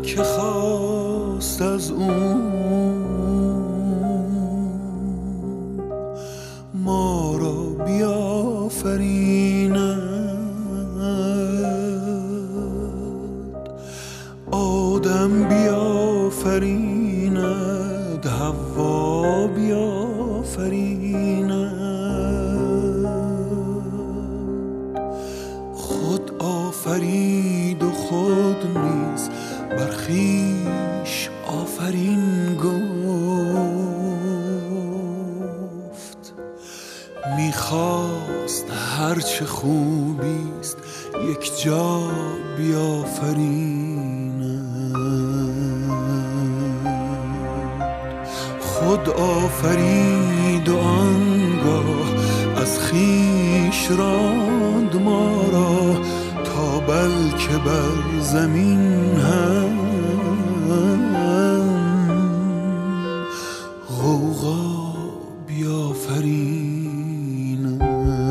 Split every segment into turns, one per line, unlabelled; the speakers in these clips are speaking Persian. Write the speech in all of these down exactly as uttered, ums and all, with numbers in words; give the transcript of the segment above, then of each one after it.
که خواست از اون ما را بیافریند، آدم بیافریند، حوا بیافریند. خود آفرید و خود نیز بر خویش آفرین گفت. میخواست هرچه خوبیست یک جا بیافریند. خود آفرید و آنگاه از خویش راند ما را تا بلکه بر زمین هم غوغا بیافریند.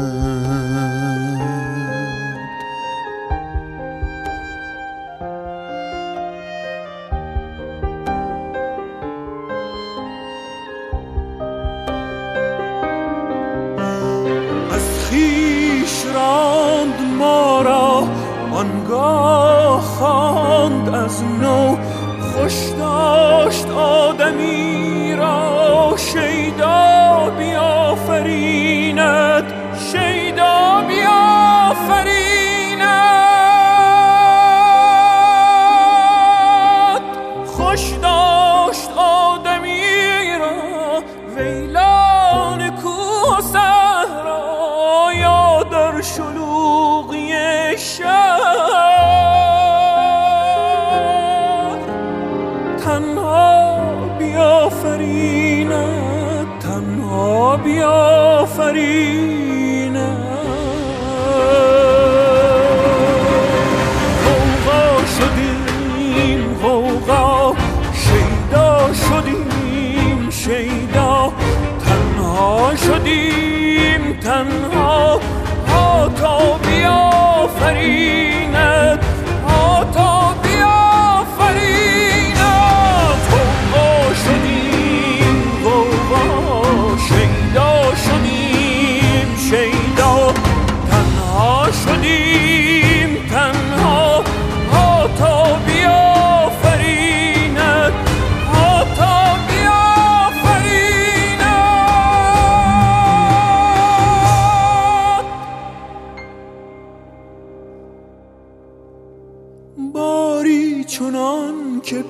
از خویش راند ما را آنگاه خواند از نو، خوش داشت آدمی را شیدا بیافریند، شیدا بیافریند. خوش داشت آدمی را ویلان کوه و صحرا یا در شلوغی شهر، تنها بیافریند، تنها بیافریند. غوغا شدیم غوغا، شیدا شدیم شیدا، تنها شدیم تنها، ها تا بیافریند، ها تا بیافریند. غوغا شدیم غوغا، شیدا شدیم شیدا، تنها شدیم تنها، ها تا بیافریند، ها تا بیافریند. باری چنان که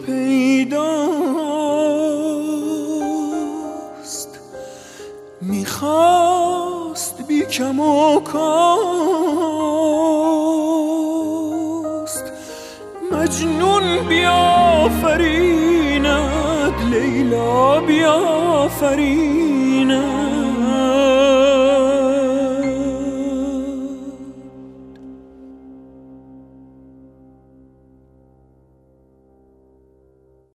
پیداست میخواست بی کم و کاست مجنون بیافریند، لیلا بیافریند.